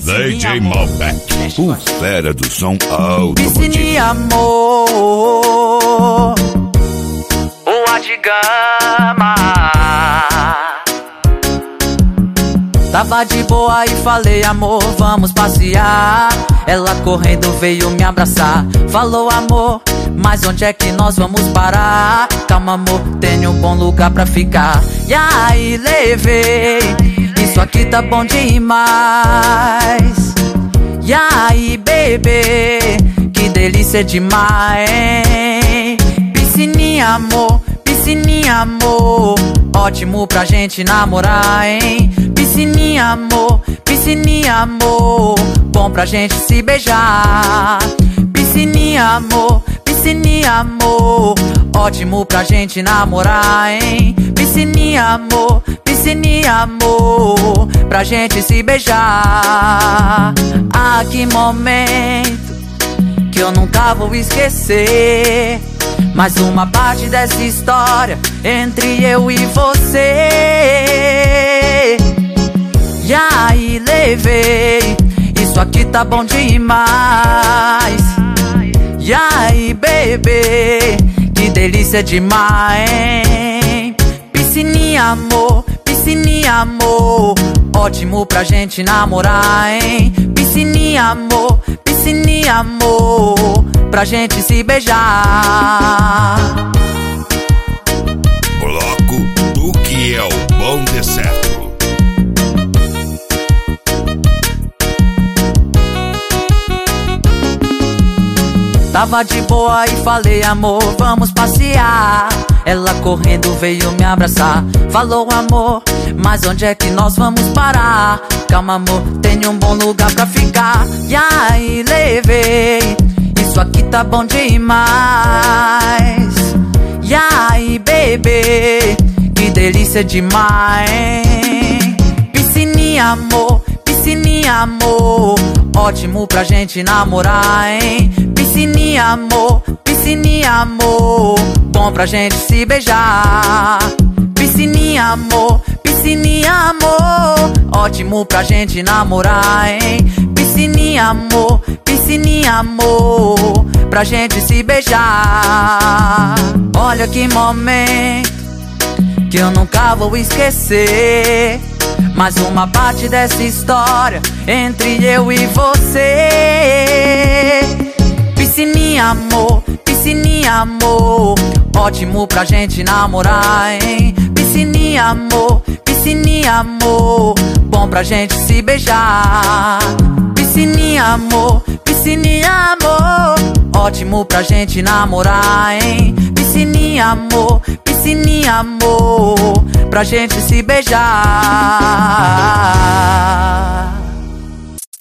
DJ Malbec, o fera do som automotivo. Piscininha, amor, boa de gama. Tava de boa e falei, amor, vamos passear. Ela correndo veio me abraçar. Falou, amor, mas onde é que nós vamos parar? Calma, amor, tenho um bom lugar pra ficar. E aí levei, isso aqui tá bom demais. E aí, bebê, que delícia demais, hein? Piscininha, amor, ótimo pra gente namorar, hein? Piscininha, amor, bom pra gente se beijar. Piscininha, amor, ótimo pra gente namorar, hein? Piscininha, amor, pra gente se beijar. Ah, que momento que eu nunca vou esquecer. Mais uma parte dessa história entre eu e você. E aí levei, isso aqui tá bom demais. E aí, bebê, que delícia demais, hein? Piscininha, amor, ótimo pra gente namorar, hein? Piscininha, amor, pra gente se beijar. Bloco do que é o bom de certo. Tava de boa e falei, amor, vamos passear. Ela correndo veio me abraçar. Falou, amor, mas onde é que nós vamos parar? Calma, amor, tenho um bom lugar pra ficar. E aí levei, isso aqui tá bom demais. E aí, bebê, que delícia demais, hein? Piscininha, amor, ótimo pra gente namorar, hein? Piscininha, amor, bom pra gente se beijar. Piscininha, amor, ótimo pra gente namorar, hein? Piscininha, amor, pra gente se beijar. Olha que momento que eu nunca vou esquecer. Mais uma parte dessa história entre eu e você. Piscininha, amor, ótimo pra gente namorar, hein? Piscininha, amor, bom pra gente se beijar. Piscininha, amor, ótimo pra gente namorar, hein? Piscininha, amor, pra gente se beijar.